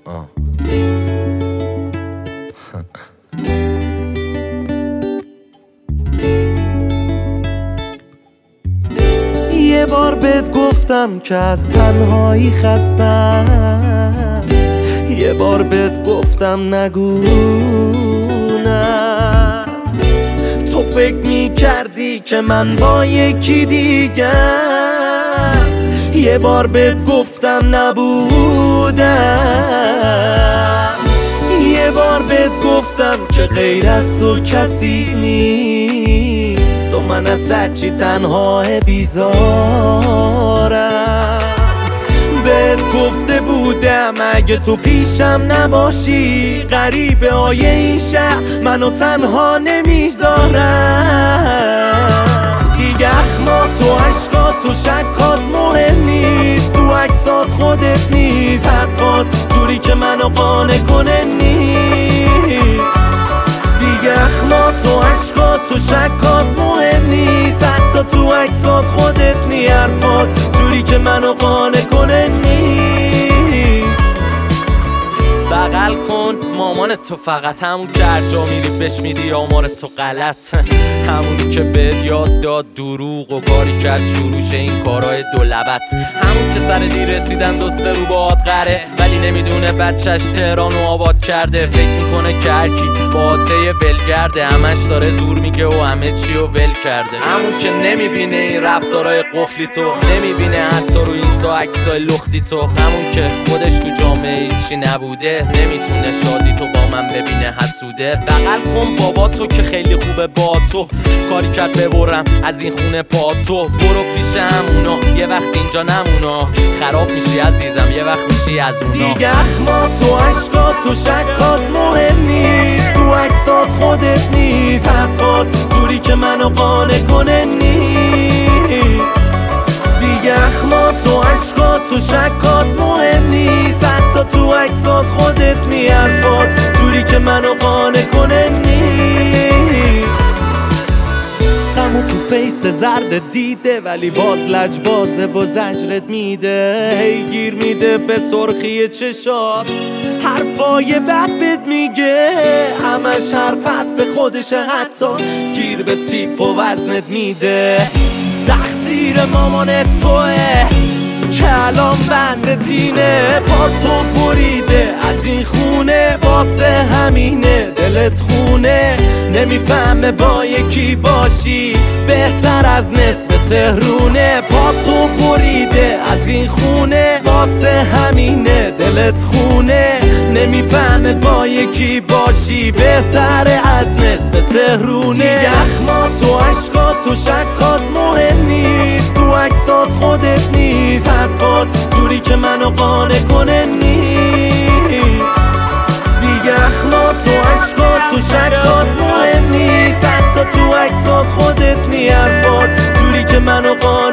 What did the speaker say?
یه بار بهت گفتم که از تنهایی خستم، یه بار بهت گفتم نگو نه. تو فکر میکردی که من با یکی دیگه، یه بار بهت گفتم نبودم، یه بار بهت گفتم که غیر از تو کسی نیست و من از هرچی تنها بیزارم. بهت گفته بودم اگه تو پیشم نباشی، غریبه های این شهر منو تنها نمیذارم. دیگه اخمات و عشقات و شکات مهم نیست، تو عکسات خودت نیست، حرفات جوری که منو قانع کنه نیست. دیگه اخمات و عشقات و شکات مهم نیست، حتی تو عکسات خودت نیست، حرفات جوری که منو قانع کنه نیست. بغل کن مامان تو، فقط همون که هر جا میری بهش میدی آمار تو غلط، همونی که بهت یاد داد دروغ و کاری کرد شروعش این کارهای دولبت، همون که سر دیر رسیدن دو سه رو باهات قره ولی نمیدونه بچهش تهرانو آباد کرده. فکر میکنه که هرکی با آته ولگرده، همش داره زور میگه و همه چی رو ول کرده. همون که نمیبینه این رفتارهای قفلی تو، نمیبینه حتی رو اینستا عکسای لختی تو، همون که خودش تو جامعه هیچی نبوده، نمیتونه شادی تو با من ببینه حسوده. بغل کن بابا تو که خیلی خوبه با تو، کاری کرد ببرم از این خونه پا تو. برو پیش همونا یه وقت اینجا نمونا، خراب میشی عزیزم یه وقت میشی از اونا. دیگه اخمات و عشقات و شکات مهم نیست، تو عکسات خودت نیست، حرفات جوری که منو قانع کنه نیست. دیگه اخمات و عشقات و شکات مهم نیست، حتی تو عکسات خودت نیست، حرفات جوری که منو قانع کنه نیست. غمو تو فیس زرد دیده ولی باز لجبازه و زجرت میده، هی گیر میده به سرخی چشات، حرفای بد بهت میگه، همش حرفت به خودشه، حتی گیر به تیپ و وزنت میده. تقصیر مامان توه که الان وضعت اینه، پا تو بریده از این خونه، واسه همینه دلت خونه، نمیفهمه با یکی باشی بهتر از نصف تهرونه. پا تو بریده از این خونه، واسه همینه دلت خونه، نمیفهمه با یکی باشی بهتر از نصف تهرونه. دیگه اخمات و عشقات و شکات مهم نیست، تو عکسات خودت نیست، حرفات جوری که منو قانع کنه نیست. دیگه اخمات و عشقات و شکات مهم نیست، حتی تو عکسات خودت نیست، حرفات جوری که منو قانع